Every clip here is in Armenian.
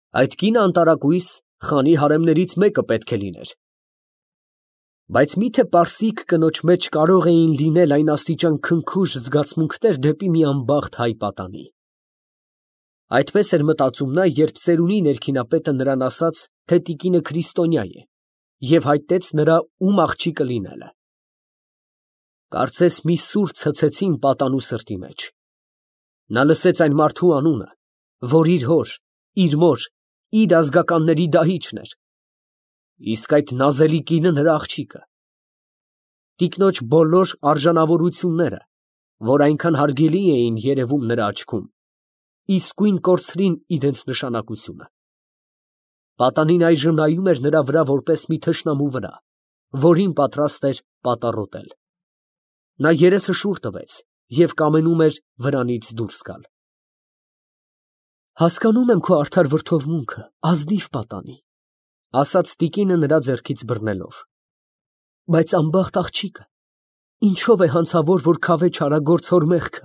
Այդ կինը անտարակույս խանի հարեմներից մեկը պետք է լիներ։ Բայց միթե պարսիկ կնոջ մեջ կարող էին լինել այն աստիճան քնքուշ զգացմունքներ դեպի մի անբախտ հայ պատանի։ Այդպես էր մտածում նա, երբ ծերունի ներքինապետը նրան ասաց, թե տիկինը քրիստոնյա է, և հայտնեց նրա ում աղջիկը լինելը։ Կարծես մի սուր ցցեցին պատանու սրտի մեջ։ Նա լսեց այն մարդու անունը, որ իր հոր, իր մոր, իր ազգականների դահիճն էր, իսկ այդ նազելի կինը նրա աղջիկը։ Տիկնոջ բոլոր արժանավորությունները, որ այնքան հարգելի էին երևում նրա աչքում, իսկույն կորցրին իրենց նշանակությունը։ Պատանին այժմ նայում էր նրա վրա որպես մի թշնամու վրա, որին պատրաստ էր պատառոտել։ Նա երեսը շուռ տվեց և կամենում էր վրանից դուրս գալ։ Հասկանում եմ քո արդար վրդովմունքը, ազնիվ պատանի, ասաց տիկինը նրա ձեռքից բռնելով, բայց անբախտ աղջիկը, ինչով է հանցավոր, որ քավե չարագործ հոր մեղքը։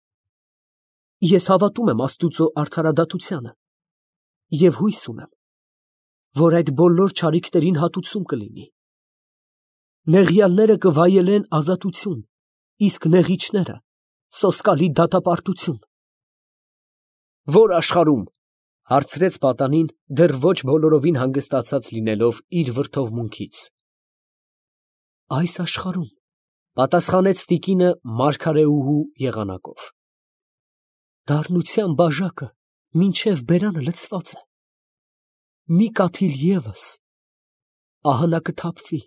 Ես հավատում եմ Աստուծո արդարադատությանը և հույս ունեմ, որ այդ բոլոր չարիքներին հատուցում կլինի։ Նեղյալները կվայելեն ազատություն, իսկ նեղիչները սոսկալի դատապարտություն։ Ո՞ր աշխարհում, հարցրեց պատանին, դեռ ոչ բոլորովին հանգստացած լինելով իր վրդովմունքից։ Այս աշխարհում, պատասխանեց տիկինը մարգարեուհու եղանակով։ Դառնության բաժակը մինչև բերանը լցված է։ Մի կաթիլ ևս, ահա նա կթափվի։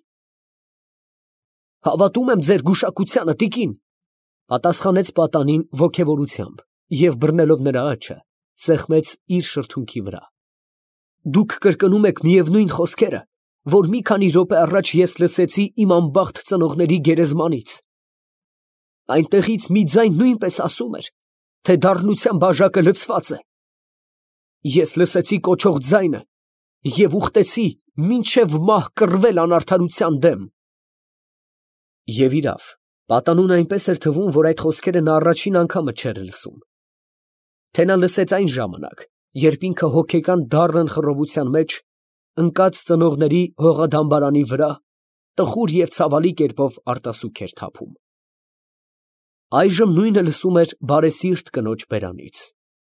Հավատում եմ ձեր գուշակությանը, տիկին, պատասխանեց պատանին ոգևորությամբ և բռնելով նրա աջը, սեղմեց իր շրթունքի վրա։ Դուք կրկնում եք միևնույն խոսքերը, որ մի քանի րոպե առաջ ես լսեցի իմ անբախտ ծնողների գերեզմանից։ Այնտեղից մի ձայն նույնպես ասում էր, թե դառնության բաժակը լցված է։ Ես լսեցի կոչող ձայնը և ուխտեցի մինչև մահ կռվել անարդարության դեմ։ Եվ իրավ, պատանուն այնպես էր թվում, որ այդ խոսքերը նա առաջին անգամը չէր լսում։ Թե նա լսեց այն ժամանակ, երբ ինքը հոգեկան դառն խռովության մեջ ընկած ծնողների հողադամբարանի վրա տխուր և ցավալի կերպով արտասուք էր թափում։ Այժմ նույնը լսում էր բարեսիրտ կնոջ բերանից։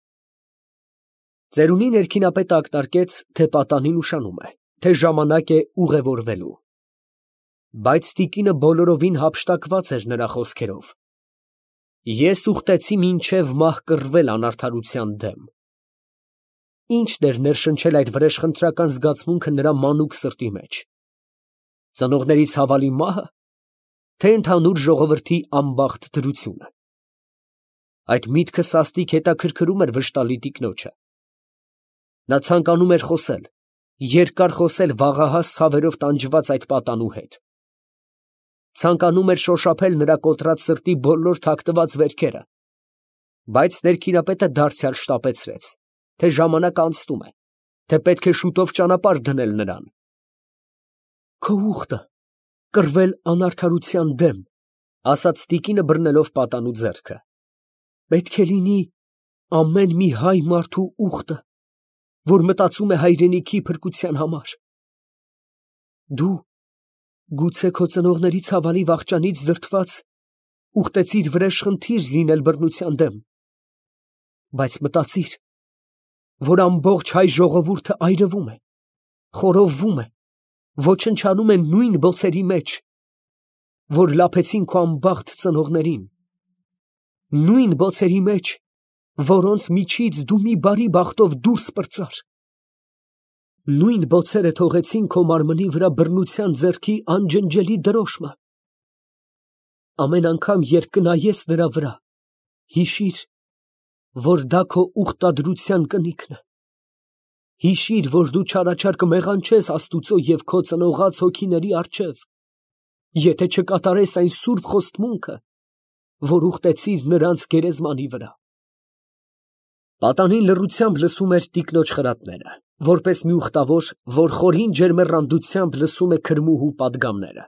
Ծերունի ներքինապետը ակնարկեց, թե պատանին ուշանում է, թե ժամանակ է ուղևորվելու։ Բայց տիկինը բոլորովին հափշտակված էր նրա խոսքերով։ Ես ուխտեցի մինչև մահ կռվել անարդարության դեմ։ Ինչ դեր ներշնչել այդ վրեժխնդրական զգացմունքը նրա մանուկ սրտի մեջ։ Ծնողների ցավալի մահը, թե ընդհանուր ժողովրդի անբախտ դրությունը։ Այդ միտքը սաստիկ հետաքրքրում էր վշտալի տիկնոջը։ Նա ցանկանում էր խոսել, երկար խոսել վաղահաս ցավերով տանջված այդ պատանու հետ։ Ցանկանում էր շոշափել նրա կոտրած սրտի բոլոր թաքնված վերքերը, բայց ներքինապետը դարձյալ շտապեցրեց, թե ժամանակը անցնում է, թե պետք է շուտով ճանապարհ դնել նրան։ Քո ուխտը կռվել անարդարության դեմ, ասաց տիկինը բռնելով պատանու ձեռքը, պետք է լինի ամեն մի հայ մարդու ուխտը, որ մտածում է հայրենիքի փրկության համար։ Դու գուցե քո ծնողների ցավալի վախճանից դրդված ուխտեցիր վրեժխնդիր լինել բռնության դեմ, բայց մտածիր, որ ամբողջ հայ ժողովուրդը այրվում է, խորովվում է, ոչնչանում է նույն բոցերի մեջ, որ լափեցին քո անբախտ ծնողներին, նույն բոցերի մեջ, որոնց միջից դու մի բարի բախտով դուրս պրծար, նույն բոցերը թողեցին քո մարմնի վրա բռնության ձեռքի անջնջելի դրոշմը։ Ամեն անգամ, երբ կնայես նրա վրա, հիշիր, որ դա քո ուխտադրության կնիքն է։ Հիշիր, որ դու չարաչար կմեղանչես Աստուծո և քո ծնողած հոգիների առջև, եթե չկատարես այն սուրբ խոստմունքը, որ ուխտեցիր նրանց գերեզմանի վրա։ Պատանին լռությամբ լսում էր տիկնոջ խրատները, որպես մի ուխտավոր, որ խորին ջերմեռանդությամբ լսում է քրմուհու պատգամները։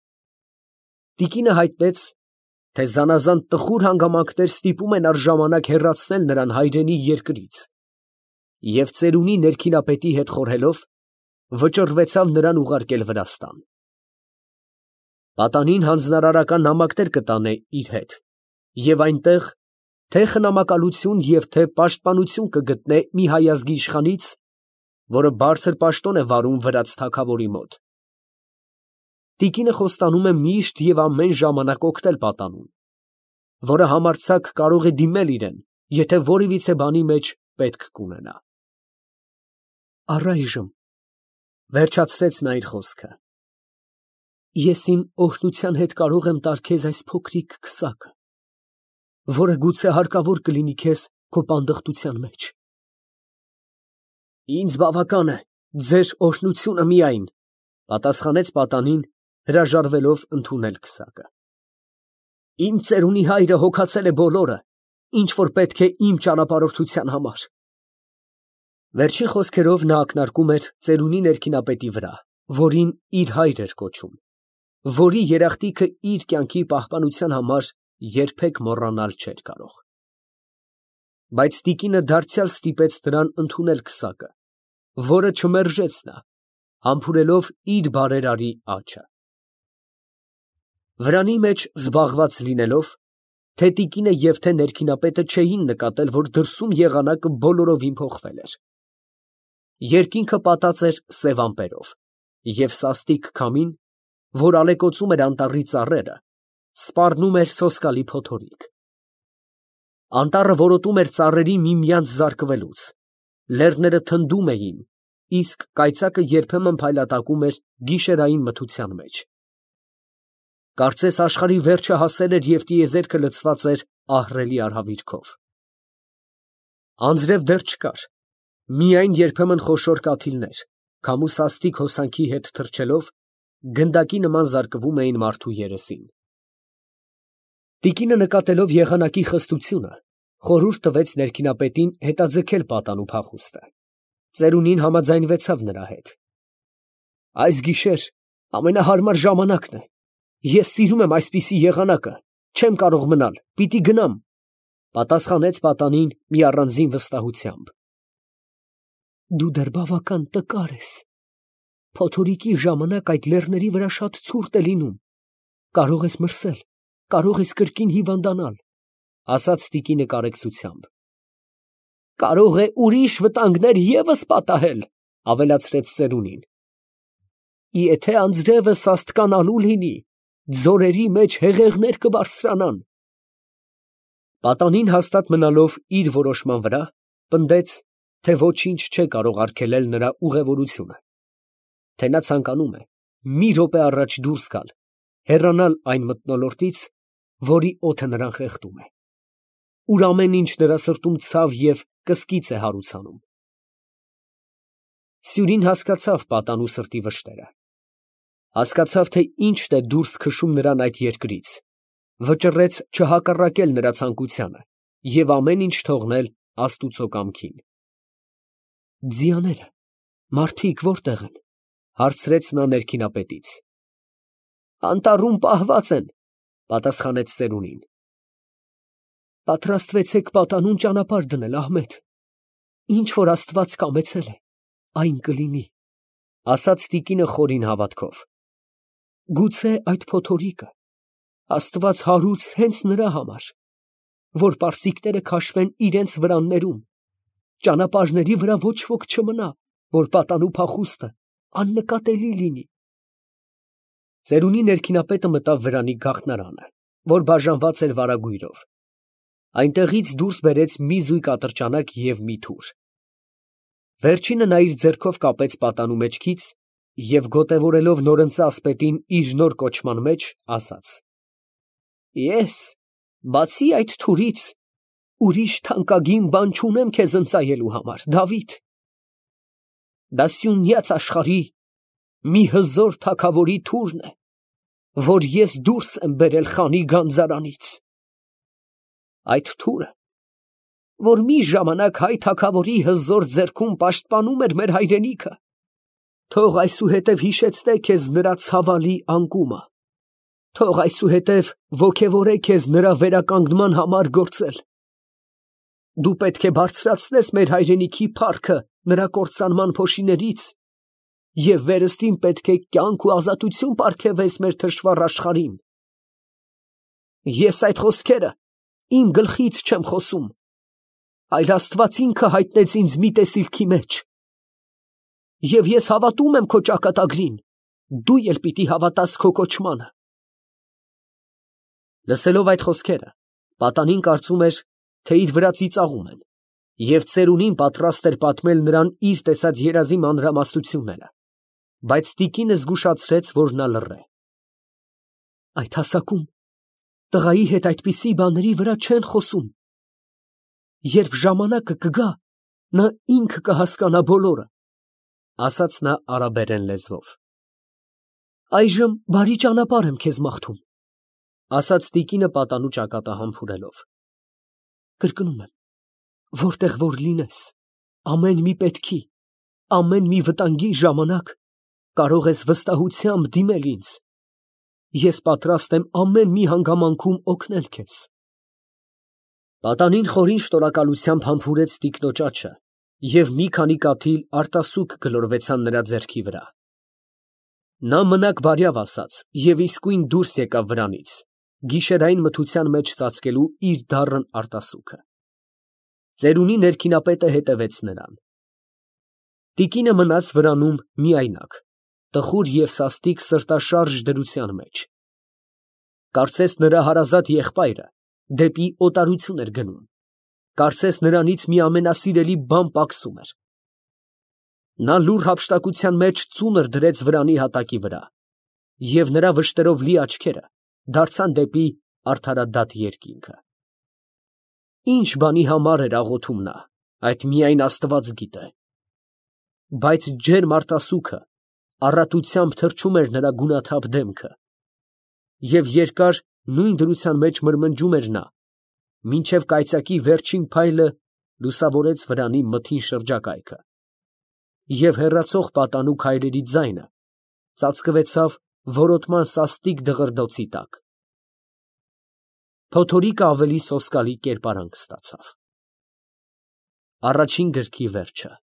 Տիկինը հայտնեց, թե զանազան տխուր հանգամանքներ ստիպում են առժամանակ հեռացնել նրան հայրենի երկրից Եվ ծերունի ներքինապետի հետ խորհելով, վճռվեցավ նրան ուղարկել Վրաստան։ Պատանին հանձնարարական նամակներ կտանե իր հետ, և այնտեղ թե խնամակալություն և թե պաշտպանություն կգտնե մի հայազգի իշխանից, որը բարձր պաշտոն է վարում վրաց թագավորի մոտ։ Տիկինը խոստանում է միշտ և ամեն ժամանակ օգնել պատանուն, որը համարձակ կարող է դիմել իրեն, եթե որևիցե բանի մեջ պետք կունենա։ Առայժմ, վերջացրեց նա իր խոսքը, ես իմ օրհնության հետ կարող եմ տալ քեզ այս փոքրիկ քսակը, որը գուցե հարկավոր կլինի քեզ քո պանդխտության մեջ։ Ինձ բավական է ձեր օրհնությունը միայն, պատասխանեց պատանին, հրաժարվելով ընդունել քսակը։ Իմ ծերունի հայրը հոգացել է բոլորը, ինչ որ պետք է իմ ճանապարհորդության համար։ Վերջին խոսքերով նա ակնարկում էր ծերունի ներքինապետի վրա, որին իր հայր էր կոչում, որի երախտիկը իր կյանքի պահպանության համար երբեք մոռանալ չէր կարող։ Բայց տիկինը դարձյալ ստիպեց նրան ընդունել քսակը, որը չմերժեց նա, համբուրելով իր բարերարի աջը։ Վրանի մեջ զբաղված լինելով, թե տիկինը և թե ներքինապետը չէին նկատել, որ դրսում եղանակը բոլորովին փոխվել էր։ Երկինքը պատած էր սև ամպերով, և սաստիկ քամին, որ ալեկոծում էր անտառի ծառերը, սպառնում էր սոսկալի փոթորիկ։ Անտառը որոտում էր ծառերի միմյանց զարկվելուց, լեռները թնդում էին, իսկ կայծակը երբեմն փայլատակում էր գիշերային մթության մեջ։ Կարծես աշխարհի վերջը հասել էր և տիեզերքը լցված էր ահռելի արհավիրքով։ Անձրև դեռ չկար, միայն երբեմն խոշոր կաթիլներ, քամու սաստիկ հոսանքի հետ թռչելով, գնդակի նման զարկվում էին մարդու երեսին։ Տիկինը նկատելով եղանակի խստությունը, խորհուրդ տվեց ներքինապետին հետաձգել պատանու փախուստը։ Ծերունին համաձայնվեցավ նրա հետ։ Այս գիշեր ամենահարմար ժամանակն է։ Ես սիրում եմ այսպիսի եղանակը, չեմ կարող մնալ, պիտի գնամ, պատասխանեց պատանին մի առանձին վստահությամբ։ Դու դեռ բավական տկար ես։ Փոթորիկի ժամանակ այդ լեռների վրա շատ ցուրտ է լինում։ Կարող ես մրսել, կարող ես կրկին հիվանդանալ, ասաց տիկինը կարեկցությամբ։ Կարող է ուրիշ վտանգներ ևս պատահել, ավելացրեց ծերունին։ Եթե անձրևը սաստկանալու լինի, ձորերի մեջ հեղեղներ կբարձրանան։ Պատանին հաստատ մնալով իր որոշման վրա, պնդեց, թե ոչինչ չէ կարող արգելել նրա ուղևորությունը, թե նա ցանկանում է մի րոպե առաջ դուրս գալ, հեռանալ այն մթնոլորտից, որի օդը նրան խեղդում է, ուր ամեն ինչ նրա սրտում ցավ և կսկիծ է հարուցանում։ Սյունին հասկացավ պատանու սրտի վշտերը, հասկացավ, թե ինչն է դուրս քշում նրան այդ երկրից, վճռեց չհակառակել նրա ցանկությանը և ամեն ինչ թողնել Աստուծո կամքին։ Ձիաները, մարդիկ որտե՞ղ են, հարցրեց նա ներքինապետից։ Անտառում պահված են, պատասխանեց ծերունին։ Պատրաստվեցեք պատանուն ճանապարհ դնել, Ահմեդ, ինչ որ Աստված կամեցել է, այն կլինի, ասաց տիկինը խորին հավատքով։ Գուցե այդ փոթորիկը Աստված հարուց հենց նրա համար, որ պարսիկները քաշվեն իրենց վրաններում, ճանապարհների վրա ոչ ոք չմնա, որ պատանու փախուստը աննկատելի լինի։ Ծերունի ներքինապետը մտավ վրանի գաղտնարանը, որ բաժանված էր վարագույրով։ Այնտեղից դուրս բերեց մի զույգ ատրճանակ և մի թուր։ Վերջինը նա իր ձեռքով կապեց պատանու մեջքից և գոտևորելով նորընծա ասպետին իր նոր կոչման մեջ, ասաց. Ես, բացի այդ թուրից, ուրիշ թանկագին բան չունեմ քեզ ընծայելու համար, Դավիթ։ Դա սյունյաց աշխարհի մի հզոր թագավորի թուրն է, որ ես դուրս եմ բերել խանի գանձարանից։ Այդ թուրը, որ մի ժամանակ հայ թագավորի հզոր ձեռքում պաշտպանում էր մեր հայրենիքը, թող այսուհետև հիշեցնե քեզ նրա ցավալի անկումը, թող այսուհետև ոգևորե քեզ նրա վերականգնման համար գործել։ Դու պետք է բարձրացնես մեր հայրենիքի փառքը նրա կործանման փոշիներից և վերստին պետք է կյանք ու ազատություն պարգևես մեր թշվառ աշխարհին։ Ես այդ խոսքերը իմ գլխից չեմ խոսում, այլ Աստված ինքը հայտնեց ինձ մի տեսիլքի մեջ։ Եվ ես հավատում եմ քո ճակատագրին, դու էլ պիտի հավատաս քո կոչմանը։ Լսելով այդ խոսքերը, պատանին կարծում էր, թե իր վրա ծիծաղում են, և ծերունին պատրաստ էր պատմել նրան իր տեսած երազի մանրամասնությունները, բայց տիկինը զգուշացրեց, որ նա լռե։ Այդ հասակում տղայի հետ այդպիսի բաների վրա չեն խոսում։ Երբ ժամանակը կգա, նա ինքը կհասկանա բոլորը, ասաց նա արաբերեն լեզվով։ Այժմ բարի ճանապարհ եմ քեզ մաղթում, ասաց տիկինը պատանու ճակատը համբուրելով։ Կրկնում եմ, որտեղ որ լինես, ամեն մի պետքի, ամեն մի վտանգի ժամանակ կարող ես վստահությամբ դիմել ինձ։ Ես պատրաստ եմ ամեն մի հանգամանքում օգնել քեզ։ Պատանին խորին շնորհակալությամբ համբուրեց տիկնոջ աջը, և մի քանի կաթիլ արտասուք գլորվեցան նրա ձեռքի վրա։ Նա մնաք բարյավ ասաց և իսկույն դուրս եկավ վրանից, գիշերային մթության մեջ ծածկելու իր դառն արտասուքը։ Ծերունի ներքինապետը հետևեց նրան։ Տիկինը մնաց վրանում միայնակ, տխուր և սաստիկ սրտաշարժ դրության մեջ։ Կարծես նրա հարազատ եղբայրը դեպի օտարություն էր գնում, կարծես նրանից մի ամենասիրելի բան պակասում էր։ Նա լուռ հափշտակության մեջ ծունր դրեց վրանի հատակի վրա, և նրա վշտերով լի աչքերը դարձան դեպի արդարադատ երկինքը։ Ինչ բանի համար էր աղոթում նա, այդ միայն Աստված գիտե։ Բայց ջերմ արտասուքը առատությամբ թրջում էր նրա գունաթափ դեմքը, և երկար նույն դրության մեջ մրմնջում էր նա, մինչև կայծակի վերջին փայլը լուսավորեց վրանի մթին շրջակայքը, և հեռացող պատանու քայլերի ձայնը ծածկվեցավ որոտման սաստիկ դղրդոցի տակ։ Փոթորիկը ավելի սոսկալի կերպարանք ստացավ։ Առաջին գրքի վերջը։